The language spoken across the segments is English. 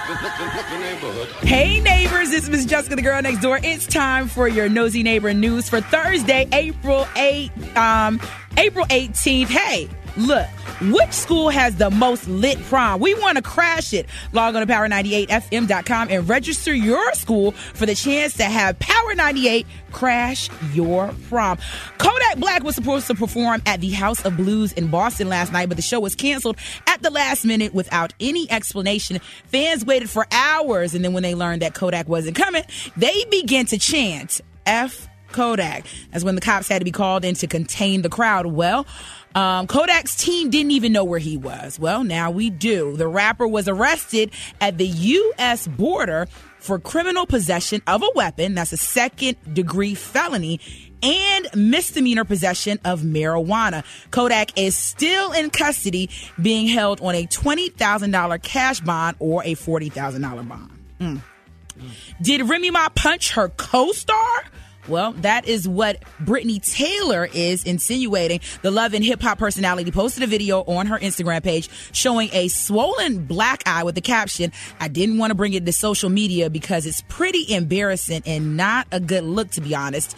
Hey neighbors, this is Miss Jessica, the girl next door. It's time for your Nosy Neighbor News for Thursday, April 18th. Hey, look, which school has the most lit prom? We want to crash it. Log on to power98fm.com and register your school for the chance to have Power 98 crash your prom. Kodak Black was supposed to perform at the House of Blues in Boston last night, but the show was canceled at the last minute without any explanation. Fans waited for hours, and then when they learned that Kodak wasn't coming, they began to chant F Kodak. That's when the cops had to be called in to contain the crowd. Well, Kodak's team didn't even know where he was. Well, now we do. The rapper was arrested at the U.S. border for criminal possession of a weapon. That's a second-degree felony, and misdemeanor possession of marijuana. Kodak is still in custody, being held on a $20,000 cash bond or a $40,000 bond. Did Remy Ma punch her co-star? Well, that is what Brittany Taylor is insinuating. The Love and Hip Hop personality posted a video on her Instagram page showing a swollen black eye with the caption, "I didn't want to bring it to social media because it's pretty embarrassing and not a good look, to be honest."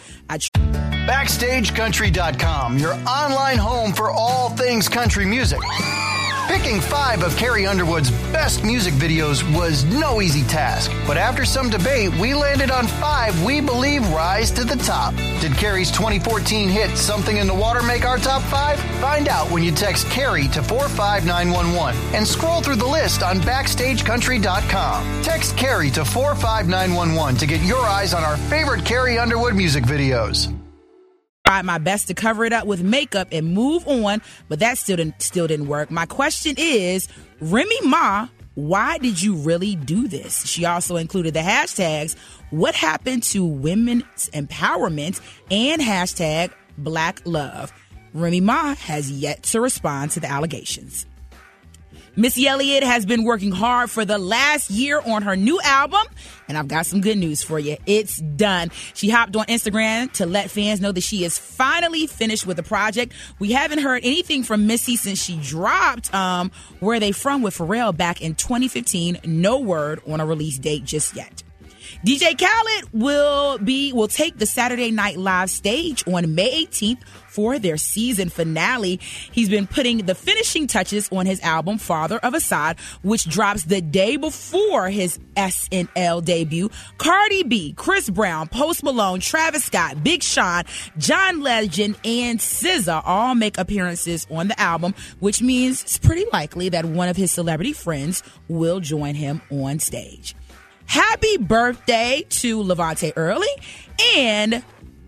BackstageCountry.com, your online home for all things country music. Picking 5 of Carrie Underwood's best music videos was no easy task. But after some debate, we landed on 5 we believe rise to the top. Did Carrie's 2014 hit Something in the Water make our top 5? Find out when you text Carrie to 45911 and scroll through the list on BackstageCountry.com. Text Carrie to 45911 to get your eyes on our favorite Carrie Underwood music videos. Tried my best to cover it up with makeup and move on, but that still didn't work. My question is, Remy Ma, why did you really do this? She also included the hashtags, what happened to women's empowerment, and hashtag Black Love. Remy Ma has yet to respond to the allegations. Missy Elliott has been working hard for the last year on her new album, and I've got some good news for you. It's done. She hopped on Instagram to let fans know that she is finally finished with the project. We haven't heard anything from Missy since she dropped Where They From with Pharrell back in 2015. No word on a release date just yet. DJ Khaled will take the Saturday Night Live stage on May 18th for their season finale. He's been putting the finishing touches on his album, Father of Assad, which drops the day before his SNL debut. Cardi B, Chris Brown, Post Malone, Travis Scott, Big Sean, John Legend, and SZA all make appearances on the album, which means it's pretty likely that one of his celebrity friends will join him on stage. Happy birthday to Levante Early and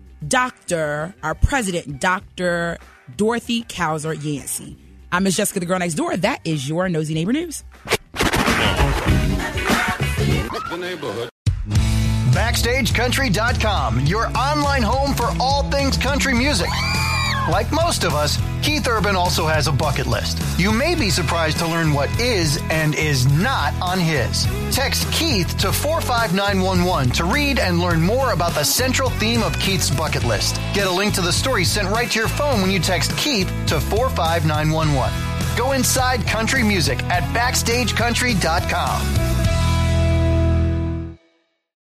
our president, Dr. Dorothy Cowser Yancey. I'm Miss Jessica, the girl next door. That is your Nosy Neighbor News. BackstageCountry.com, your online home for all things country music. Like most of us, Keith Urban also has a bucket list. You may be surprised to learn what is and is not on his. Text Keith to 45911 to read and learn more about the central theme of Keith's bucket list. Get a link to the story sent right to your phone when you text Keith to 45911. Go inside country music at BackstageCountry.com.